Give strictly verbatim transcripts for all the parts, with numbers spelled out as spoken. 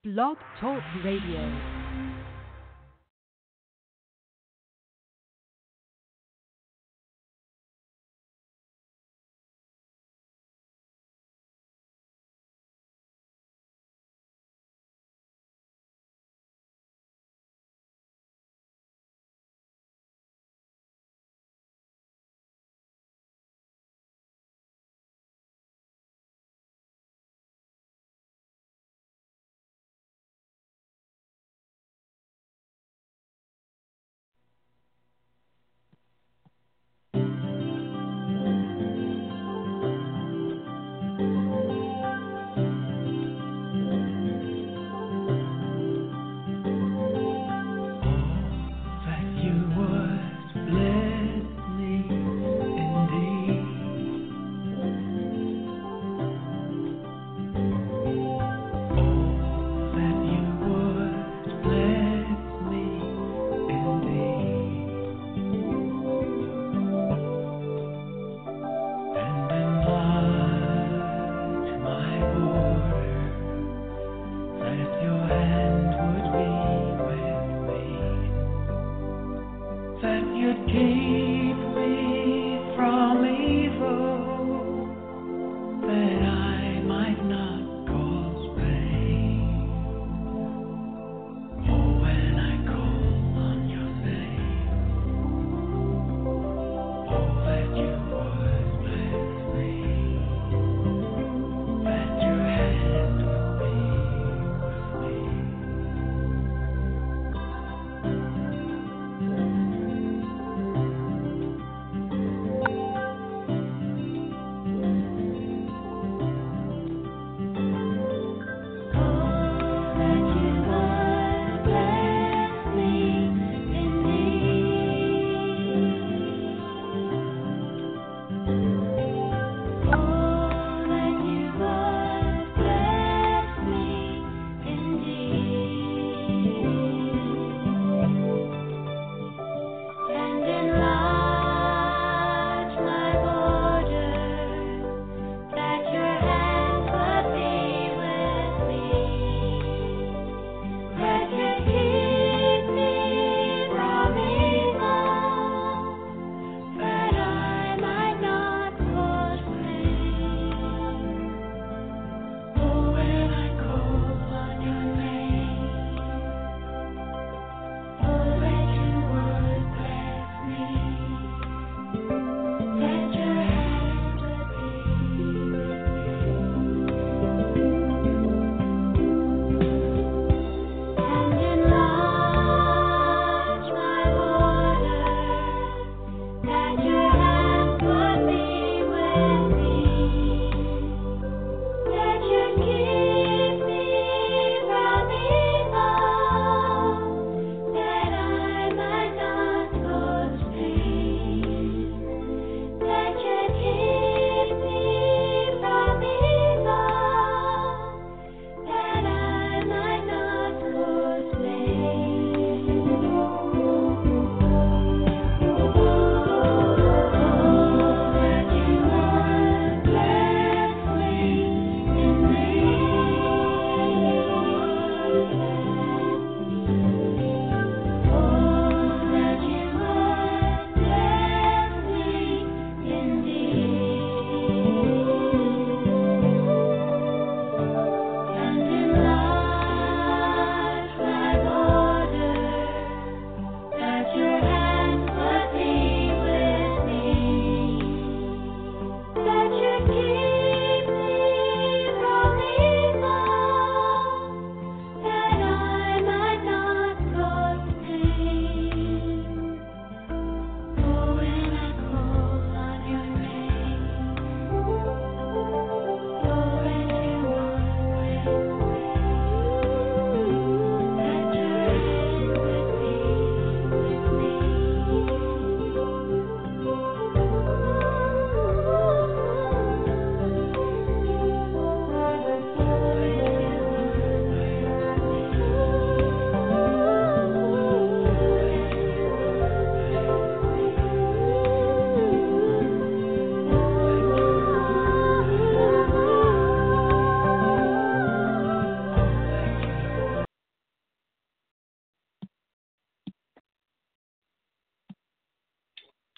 Blog Talk Radio.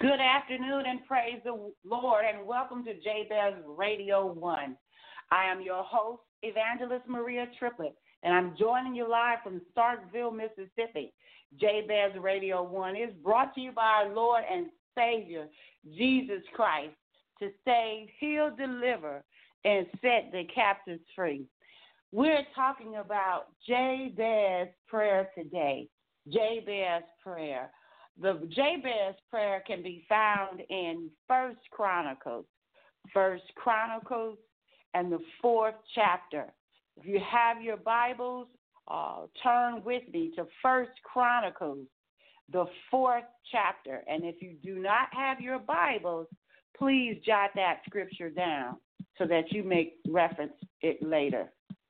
Good afternoon and praise the Lord and welcome to Jabez Radio one. I am your host, Evangelist Maria Triplett, and I'm joining you live from Starkville, Mississippi. Jabez Radio one is brought to you by our Lord and Savior, Jesus Christ, to save, heal, deliver, and set the captives free. We're talking about Jabez prayer today, Jabez prayer. The Jabez prayer can be found in First Chronicles, First Chronicles, and the fourth chapter. If you have your Bibles, uh, turn with me to First Chronicles, the fourth chapter. And if you do not have your Bibles, please jot that scripture down so that you may reference it later.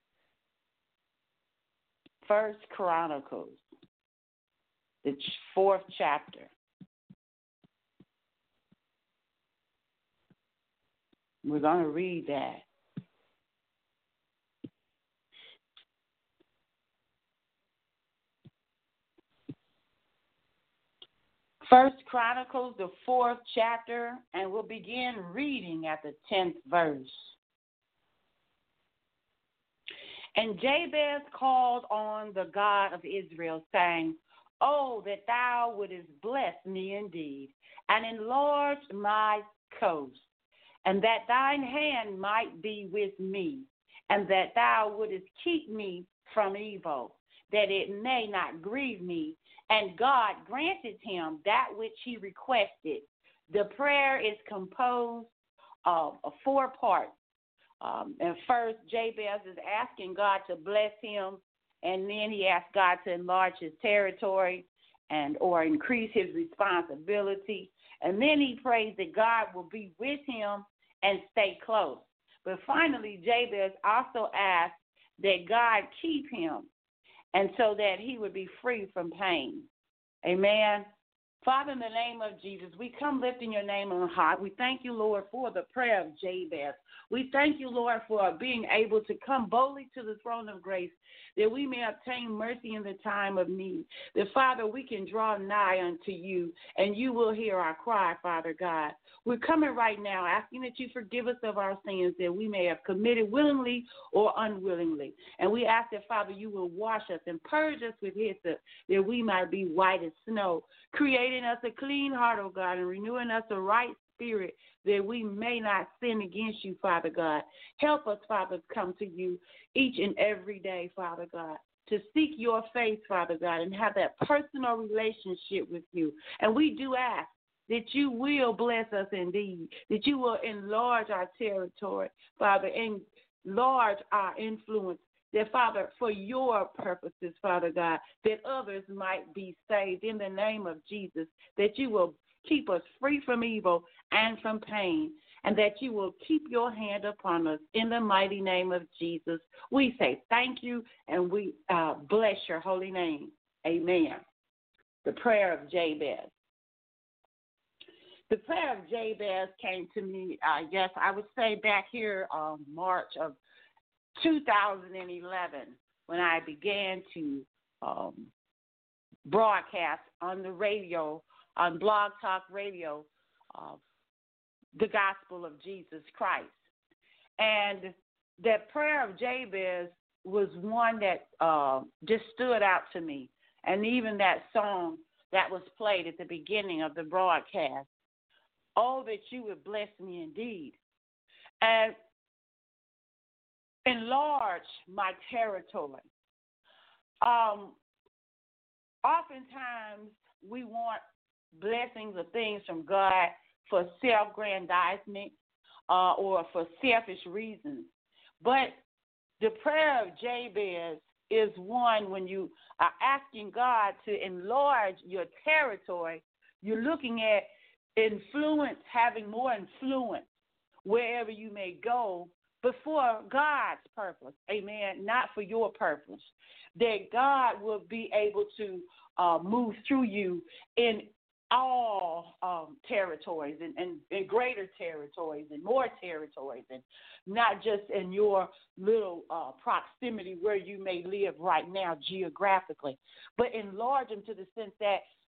First Chronicles, the fourth chapter. We're going to read that. First Chronicles, the fourth chapter, and we'll begin reading at the tenth verse. And Jabez called on the God of Israel, saying, Oh, that thou wouldest bless me indeed, and enlarge my coast, and that thine hand might be with me, and that thou wouldest keep me from evil, that it may not grieve me. And God granted him that which he requested. The prayer is composed of four parts. Um, and first, Jabez is asking God to bless him, and then he asks God to enlarge his territory and or increase his responsibility. And then he prays that God will be with him and stay close. But finally, Jabez also asks that God keep him, and so that he would be free from pain. Amen. Father, in the name of Jesus, we come lifting your name on high. We thank you, Lord, for the prayer of Jabez. We thank you, Lord, for being able to come boldly to the throne of grace, that we may obtain mercy in the time of need. That, Father, we can draw nigh unto you, and you will hear our cry, Father God. We're coming right now asking that you forgive us of our sins that we may have committed willingly or unwillingly. And we ask that, Father, you will wash us and purge us with hyssop, that we might be white as snow, creating us a clean heart, O God, and renewing us a right spirit, that we may not sin against you, Father God. Help us, Father, come to you each and every day, Father God, to seek your face, Father God, and have that personal relationship with you. And we do ask that you will bless us indeed, that you will enlarge our territory, Father, enlarge our influence, that, Father, for your purposes, Father God, that others might be saved in the name of Jesus, that you will keep us free from evil and from pain, and that you will keep your hand upon us in the mighty name of Jesus. We say thank you, and we uh, bless your holy name. Amen. The prayer of Jabez. The prayer of Jabez came to me, I guess I would say back here on March of two thousand eleven, when I began to um, broadcast on the radio, on Blog Talk Radio, uh, the gospel of Jesus Christ. And that prayer of Jabez was one that uh, just stood out to me. And even that song that was played at the beginning of the broadcast, oh, that you would bless me indeed, and enlarge my territory. Um, oftentimes, we want blessings or things from God for self-grandizement uh, or for selfish reasons. But the prayer of Jabez is one when you are asking God to enlarge your territory, you're looking at influence, having more influence wherever you may go, but for God's purpose, amen, not for your purpose, that God will be able to uh, move through you in all um, territories and, and, and greater territories and more territories, and not just in your little uh, proximity where you may live right now geographically, but enlarge them to the sense that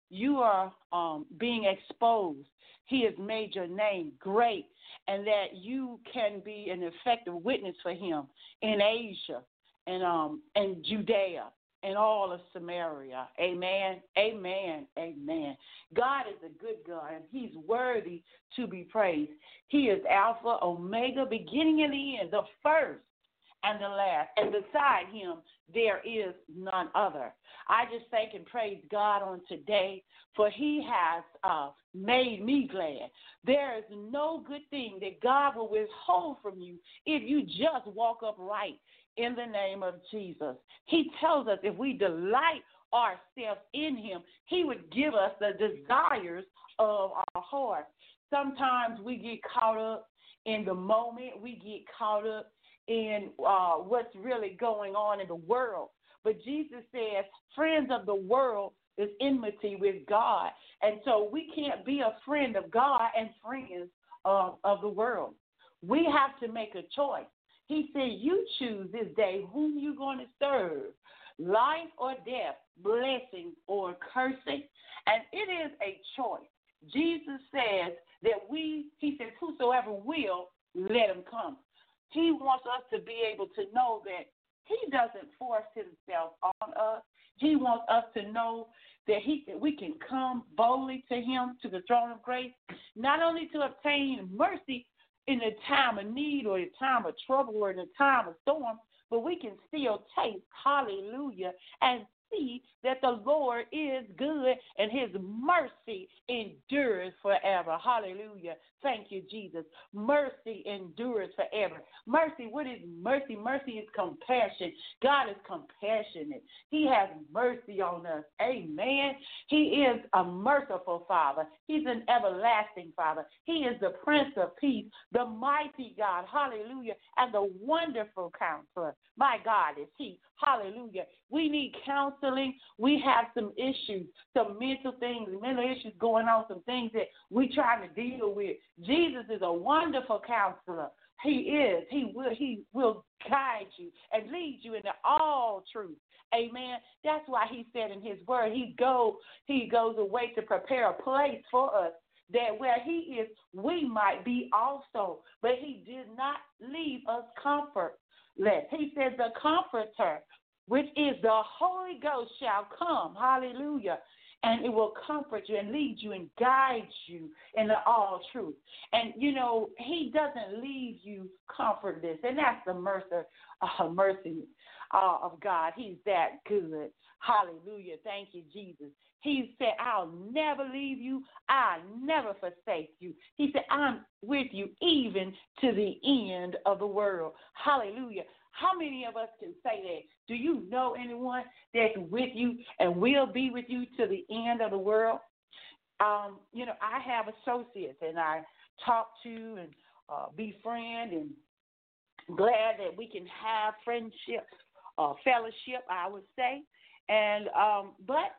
you are um, being exposed. He has made your name great, and that you can be an effective witness for him in Asia and um and Judea and all of Samaria. Amen. Amen. Amen. God is a good God, and he's worthy to be praised. He is Alpha, Omega, beginning and the end, the first and the last. And beside him, there is none other. I just thank and praise God on today, for he has uh, made me glad. There is no good thing that God will withhold from you if you just walk upright in the name of Jesus. He tells us if we delight ourselves in him, he would give us the desires of our heart. Sometimes we get caught up in the moment. We get caught up in uh, what's really going on in the world. But Jesus says, friends of the world is enmity with God. And so we can't be a friend of God and friends of, of the world. We have to make a choice. He said, you choose this day whom you're going to serve, life or death, blessing or cursing. And it is a choice. Jesus says that we, he says, whosoever will, let him come. He wants us to be able to know that he doesn't force himself on us. He wants us to know that he we can come boldly to him, to the throne of grace, not only to obtain mercy in a time of need or a time of trouble or in a time of storm, but we can still taste, hallelujah, and see that the Lord is good and his mercy endures forever. Hallelujah. Thank you, Jesus. Mercy endures forever. Mercy, what is mercy? Mercy is compassion. God is compassionate. He has mercy on us. Amen. He is a merciful Father. He's an everlasting Father. He is the Prince of Peace, the mighty God. Hallelujah. And the wonderful Counselor. My God is he. Hallelujah. We need counseling. We have some issues, some mental things, mental issues going on, some things that we're trying to deal with. Jesus is a wonderful counselor. He is. He will, he will guide you and lead you into all truth. Amen. That's why he said in his word, he go, he goes away to prepare a place for us, that where he is, we might be also. But he did not leave us comfortless. He says the Comforter, which is the Holy Ghost, shall come. Hallelujah. And it will comfort you and lead you and guide you into all truth. And, you know, he doesn't leave you comfortless. And that's the mercy, uh, mercy uh, of God. He's that good. Hallelujah. Thank you, Jesus. He said, I'll never leave you. I'll never forsake you. He said, I'm with you even to the end of the world. Hallelujah. How many of us can say that? Do you know anyone that's with you and will be with you to the end of the world? Um, you know, I have associates, and I talk to and uh, befriend, and glad that we can have friendship, uh, fellowship, I would say. And um, but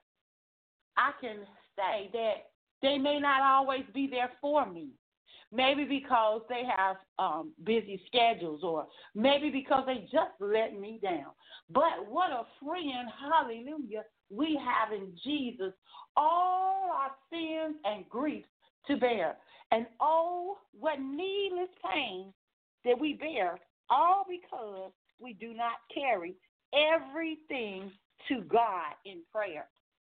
I can say that they may not always be there for me. Maybe because they have um, busy schedules, or maybe because they just let me down. But what a friend, hallelujah, we have in Jesus, all our sins and griefs to bear. And oh, what needless pain that we bear, all because we do not carry everything to God in prayer.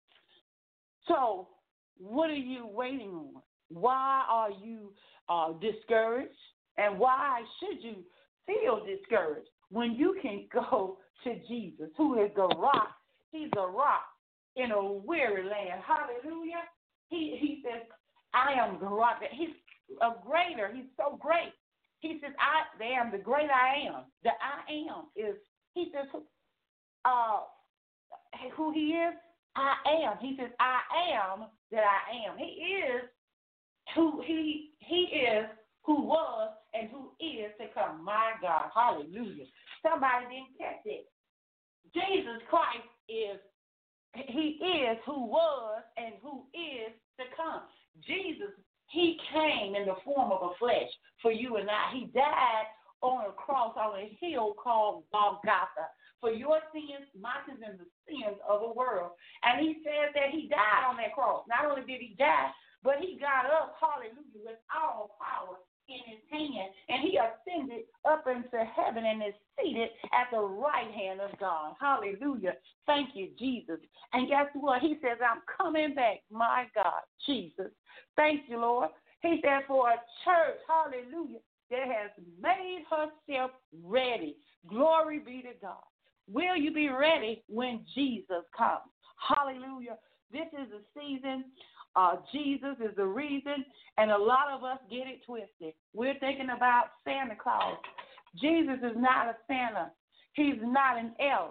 So what are you waiting on? Why are you uh, discouraged? And why should you feel discouraged when you can go to Jesus, who is the rock? He's a rock in a weary land. Hallelujah. He, he says, I am the rock. He's a greater. He's so great. He says, I am the great I am. The I am is, he says, uh, who he is? I am. He says, I am that I am. He is who he he is, who was, and who is to come. My God, hallelujah. Somebody didn't catch it. Jesus Christ is, he is who was and who is to come. Jesus, he came in the form of a flesh for you and I. He died on a cross on a hill called Golgotha for your sins, my sins, and the sins of the world. And he says that he died on that cross. Not only did he die, but he got up, hallelujah, with all power in his hand, and he ascended up into heaven and is seated at the right hand of God. Hallelujah. Thank you, Jesus. And guess what? He says, I'm coming back, my God, Jesus. Thank you, Lord. He said, for a church, hallelujah, that has made herself ready. Glory be to God. Will you be ready when Jesus comes? Hallelujah. This is the season. Uh, Jesus is the reason, and a lot of us get it twisted. We're thinking about Santa Claus. Jesus is not a Santa. He's not an elf.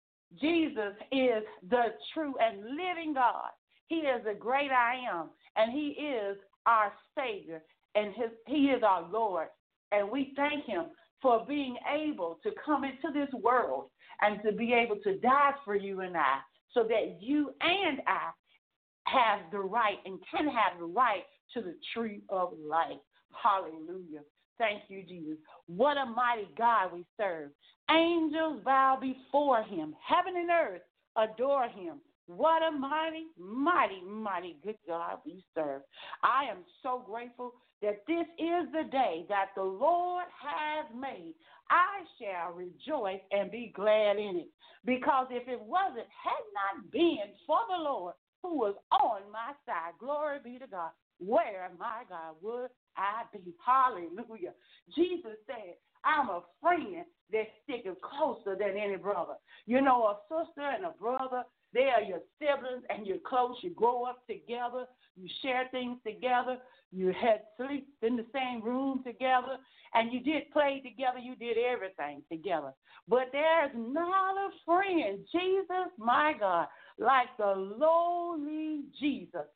Jesus is the true and living God. He is the great I am, and he is our Savior, and his, he is our Lord. And we thank him for being able to come into this world and to be able to die for you and I, so that you and I have the right and can have the right to the tree of life. Hallelujah. Thank you, Jesus. What a mighty God we serve. Angels bow before him. Heaven and earth adore him. What a mighty, mighty, mighty good God we serve. I am so grateful that this is the day that the Lord has made. I shall rejoice and be glad in it. Because if it wasn't, had not been for the Lord who was on my side, glory be to God, where, my God, would I be? Hallelujah. Jesus said, I'm a friend that's sticking closer than any brother. You know, a sister and a brother, they are your siblings and you're close. You grow up together. You share things together. You had sleep in the same room together. And you did play together. You did everything together. But there's not a friend, Jesus, my God, like the lowly Jesus.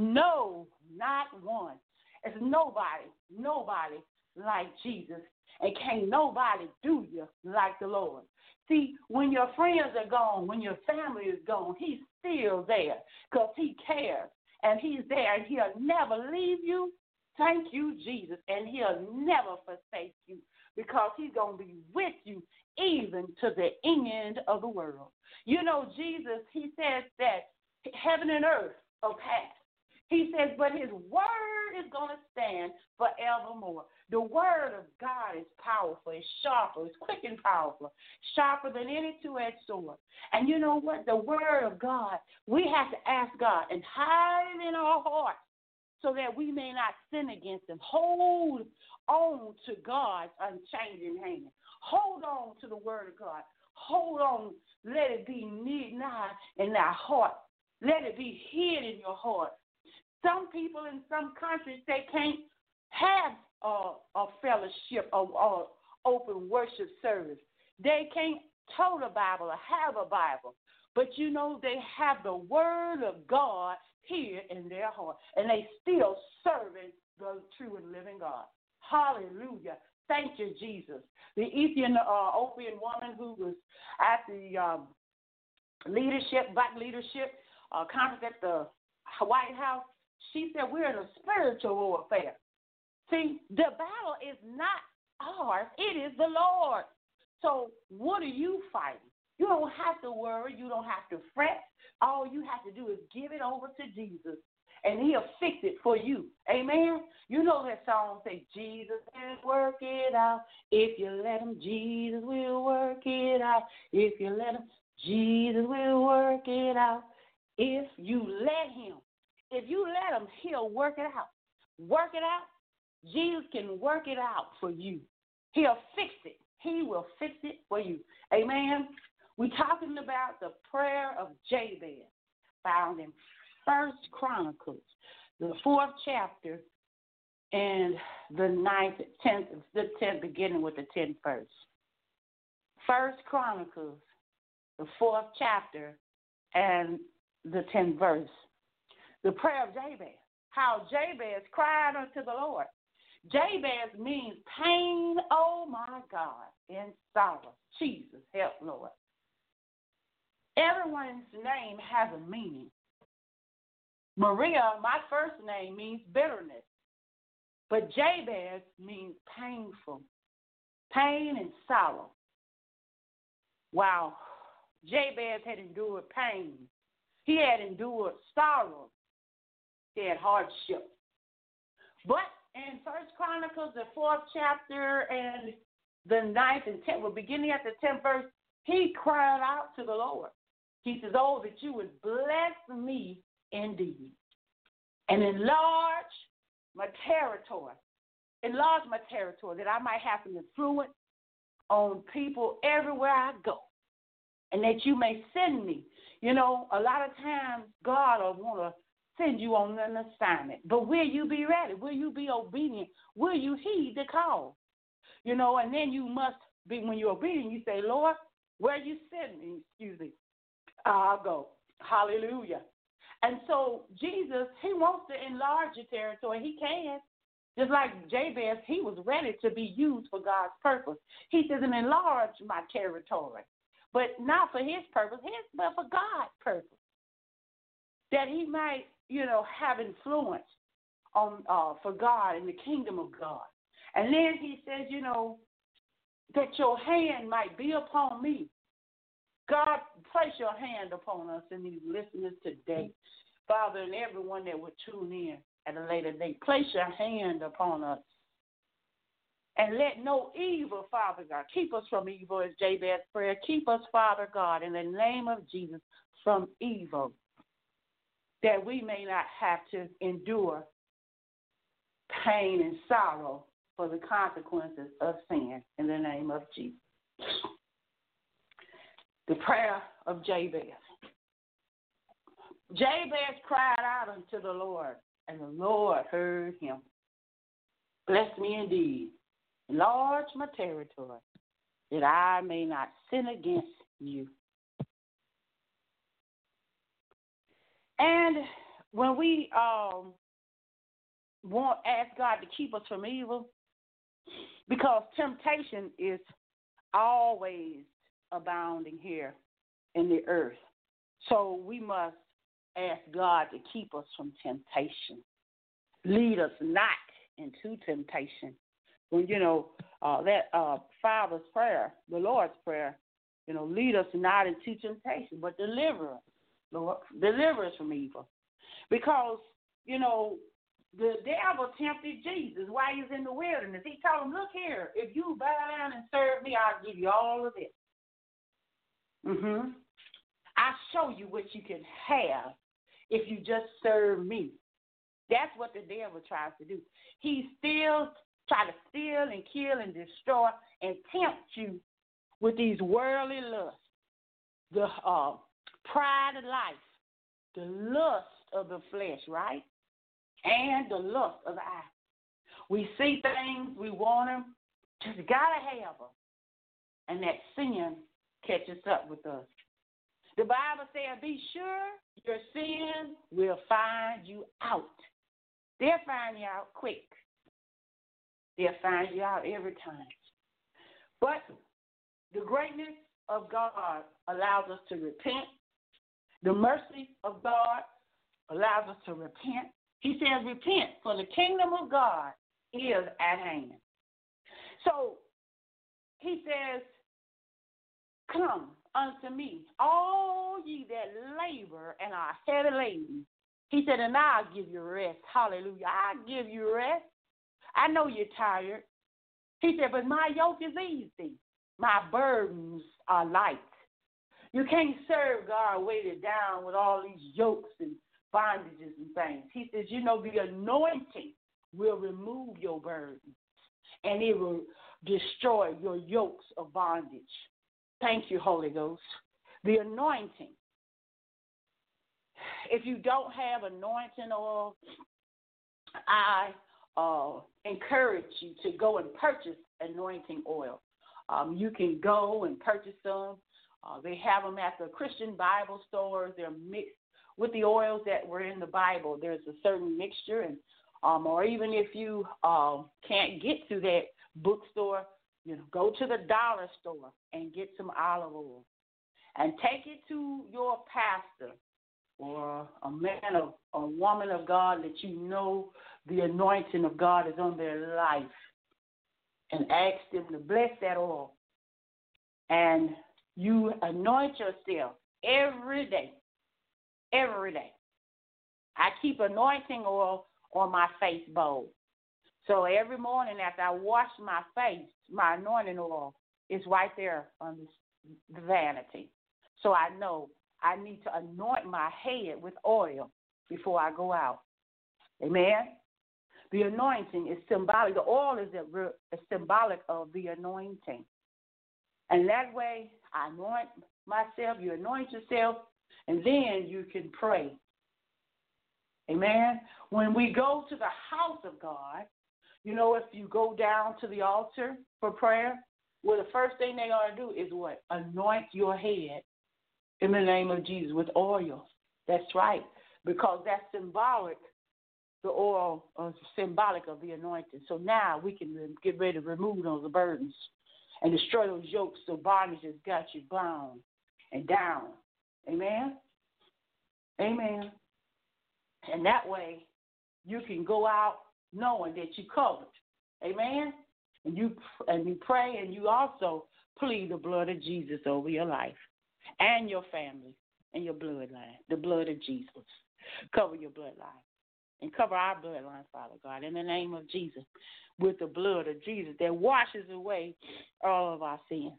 No, not one. It's nobody, nobody like Jesus. And can't nobody do you like the Lord. See, when your friends are gone, when your family is gone, he's still there because he cares. And he's there, and he'll never leave you. Thank you, Jesus. And he'll never forsake you because he's going to be with you even to the end of the world. You know, Jesus, he says that heaven and earth will pass. He says, but his word is going to stand forevermore. The word of God is powerful, it's sharper, it's quick and powerful, sharper than any two-edged sword. And you know what? The word of God, we have to ask God and hide it in our hearts so that we may not sin against him. Hold on to God's unchanging hand. Hold on to the word of God. Hold on. Let it be nigh in thy heart. Let it be hid in your heart. Some people in some countries, they can't have uh, a fellowship or, or open worship service. They can't tote a Bible or have a Bible. But, you know, they have the word of God here in their heart. And they still serving the true and living God. Hallelujah. Thank you, Jesus. The Ethiopian uh, woman who was at the um, leadership, black leadership uh, conference at the White House, she said we're in a spiritual warfare. See, the battle is not ours. It is the Lord. So what are you fighting? You don't have to worry. You don't have to fret. All you have to do is give it over to Jesus, and he'll fix it for you. Amen? You know that song say, Jesus will work it out. If you let him, Jesus will work it out. If you let him, Jesus will work it out. If you let him. If you let him, he'll work it out. Work it out. Jesus can work it out for you. He'll fix it. He will fix it for you. Amen? We're talking about the prayer of Jabez, found in First Chronicles, the fourth chapter, and the ninth, tenth, the tenth, beginning with the tenth verse. First Chronicles, the fourth chapter, and the tenth verse. The prayer of Jabez, how Jabez cried unto the Lord. Jabez means pain, oh my God, in sorrow. Jesus, help, Lord. Everyone's name has a meaning. Maria, my first name, means bitterness. But Jabez means painful, pain and sorrow. Wow. Jabez had endured pain. He had endured sorrow. He had hardship. But in First Chronicles, the fourth chapter and the ninth and tenth, well, beginning at the tenth verse, he cried out to the Lord. He says, oh, that you would bless me indeed and enlarge my territory. Enlarge my territory that I might have some influence on people everywhere I go and that you may send me. You know, a lot of times God will want to send you on an assignment, but will you be ready? Will you be obedient? Will you heed the call? You know, and then you must be, when you're obedient, you say, Lord, where you send me, excuse me, I'll go. Hallelujah. And so Jesus, he wants to enlarge your territory. He can. Just like Jabez, he was ready to be used for God's purpose. He says, and enlarge my territory. But not for his purpose, his, but for God's purpose. That he might, you know, have influence on uh, for God in the kingdom of God. And then he says, you know, that your hand might be upon me. God, place your hand upon us and these listeners today. Father, and everyone that would tune in at a later date, place your hand upon us. And let no evil, Father God, keep us from evil is Jabez's prayer. Keep us, Father God, in the name of Jesus, from evil, that we may not have to endure pain and sorrow for the consequences of sin in the name of Jesus. The prayer of Jabez. Jabez cried out unto the Lord, and the Lord heard him. Bless me indeed. Enlarge my territory, that I may not sin against you. And when we um, want ask God to keep us from evil, because temptation is always abounding here in the earth. So we must ask God to keep us from temptation. Lead us not into temptation. When, you know, uh, that uh, Father's prayer, the Lord's prayer, you know, lead us not into temptation, but deliver us, Lord, deliver us from evil. Because, you know, the devil tempted Jesus while he was in the wilderness. He told him, look here, if you bow down and serve me, I'll give you all of this. Mm-hmm. I'll show you what you can have if you just serve me. That's what the devil tries to do. He still tries to steal and kill and destroy and tempt you with these worldly lusts, the uh, pride of life, the lust of the flesh, right? And the lust of the eye. We see things, we want them, just got to have them. And that sin catches up with us. The Bible says, be sure your sin will find you out. They'll find you out quick. They'll find you out every time. But the greatness of God allows us to repent. The mercy of God allows us to repent. He says, repent, for the kingdom of God is at hand. So he says, come unto me, all ye that labor and are heavy laden. He said, and I'll give you rest. Hallelujah. I'll give you rest. I know you're tired. He said, but my yoke is easy. My burdens are light. You can't serve God weighted down with all these yokes and bondages and things. He says, you know, the anointing will remove your burdens and it will destroy your yokes of bondage. Thank you, Holy Ghost. The anointing. If you don't have anointing oil, I uh, encourage you to go and purchase anointing oil. Um, you can go and purchase them. Uh, they have them at the Christian Bible stores. They're mixed with the oils that were in the Bible. There's a certain mixture, and um, or even if you uh, can't get to that bookstore, you know, go to the dollar store and get some olive oil, and take it to your pastor or a man of a woman of God that you know the anointing of God is on their life, and ask them to bless that oil and You anoint yourself every day. Every day. I keep anointing oil on my face bowl. So every morning after I wash my face, my anointing oil is right there on the vanity. So I know I need to anoint my head with oil before I go out. Amen? The anointing is symbolic. The oil is, a, is symbolic of the anointing. And that way, I anoint myself, you anoint yourself, and then you can pray. Amen? When we go to the house of God, you know, if you go down to the altar for prayer, well, the first thing they're going to do is what? Anoint your head in the name of Jesus with oil. That's right, because that's symbolic. The oil is symbolic of the anointing. So now we can get ready to remove those burdens and destroy those yokes so bondage has got you bound and down. Amen? Amen. And that way you can go out knowing that you're covered. Amen? And you and you pray and you also plead the blood of Jesus over your life and your family and your bloodline, the blood of Jesus. Cover your bloodline. And cover our bloodline, Father God, in the name of Jesus, with the blood of Jesus that washes away all of our sins.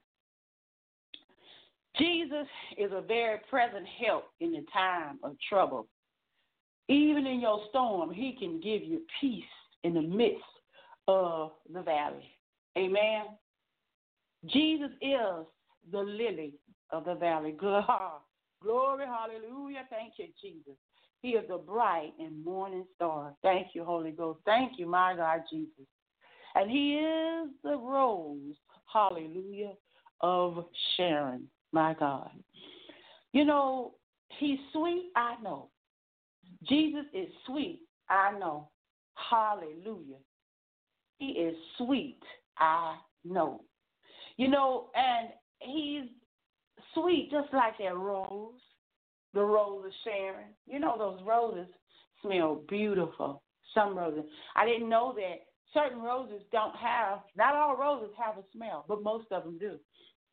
Jesus is a very present help in the time of trouble. Even in your storm, he can give you peace in the midst of the valley. Amen. Jesus is the lily of the valley. Glory, hallelujah. Thank you, Jesus. He is the bright and morning star. Thank you, Holy Ghost. Thank you, my God, Jesus. And he is the rose, hallelujah, of Sharon, my God. You know, he's sweet, I know. Jesus is sweet, I know. Hallelujah. He is sweet, I know. You know, and he's sweet just like that rose. The rose of Sharon. You know those roses smell beautiful. Some roses. I didn't know that certain roses don't have, not all roses have a smell, but most of them do.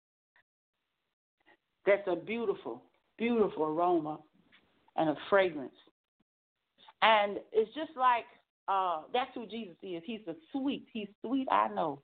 That's a beautiful, beautiful aroma and a fragrance. And it's just like, uh, that's who Jesus is. He's a sweet. He's sweet, I know.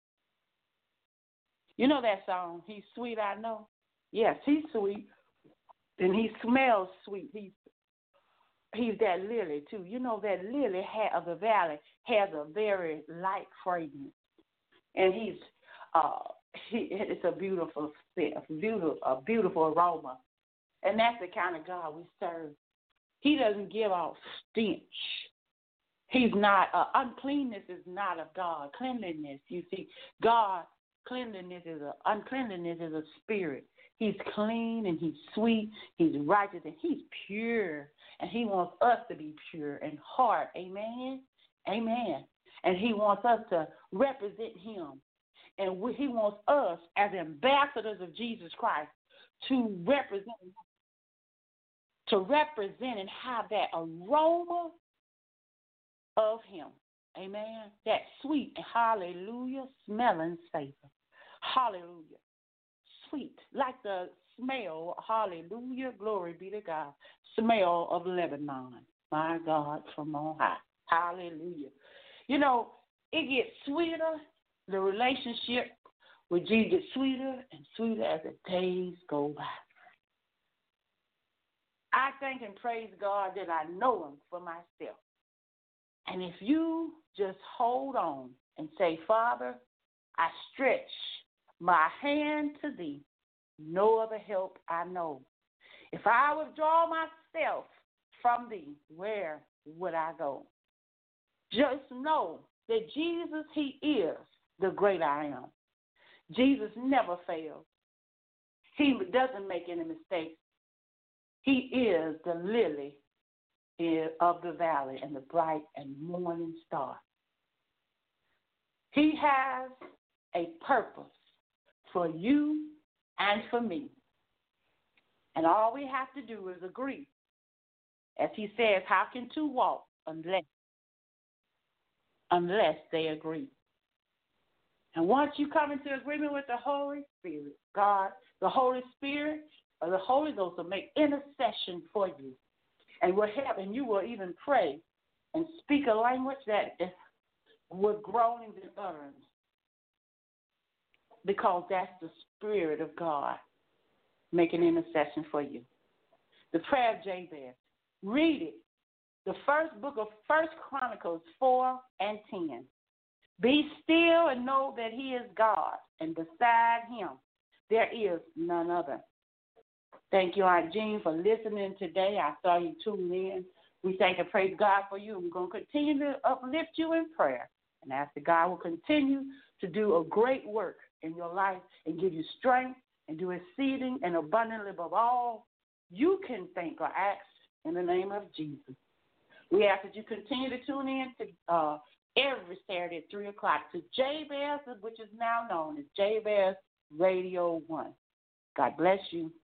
You know that song, He's Sweet, I Know? Yes, he's sweet. And he smells sweet. He's he's that lily too. You know that lily of the valley has a very light fragrance, and he's uh he it's a beautiful a beautiful a beautiful aroma, and that's the kind of God we serve. He doesn't give off stench. He's not uh, uncleanness is not of God. Cleanliness, you see, God cleanliness is a uncleanliness is a spirit. He's clean and he's sweet, he's righteous, and he's pure. And he wants us to be pure in heart. Amen? Amen. And he wants us to represent him. And we, he wants us as ambassadors of Jesus Christ to represent to represent and have that aroma of him. Amen? That sweet, hallelujah, smelling savor. Hallelujah. Sweet, like the smell, hallelujah, glory be to God, smell of Lebanon, my God, from on high. Hallelujah. You know, it gets sweeter, the relationship with Jesus gets sweeter and sweeter as the days go by. I thank and praise God that I know him for myself. And if you just hold on and say, Father, I stretch my hand to thee, no other help I know. If I withdraw myself from thee, where would I go? Just know that Jesus, he is the great I am. Jesus never fails. He doesn't make any mistakes. He is the lily of the valley and the bright and morning star. He has a purpose for you and for me. And all we have to do is agree. As he says, how can two walk unless, unless they agree? And once you come into agreement with the Holy Spirit, God, the Holy Spirit or the Holy Ghost will make intercession for you and will help, and you will even pray and speak a language that is with groanings and utterance, because that's the Spirit of God making intercession for you. The prayer of Jabez. Read it. The first book of First Chronicles four and ten. Be still and know that he is God, and beside him there is none other. Thank you, Aunt Jean, for listening today. I saw you tune in. We thank and praise God for you. We're going to continue to uplift you in prayer and ask that God will continue to do a great work in your life and give you strength and do exceeding and abundantly above all you can think or ask in the name of Jesus. We ask that you continue to tune in to uh, every Saturday at three o'clock to Jabez, which is now known as Jabez Radio one. God bless you.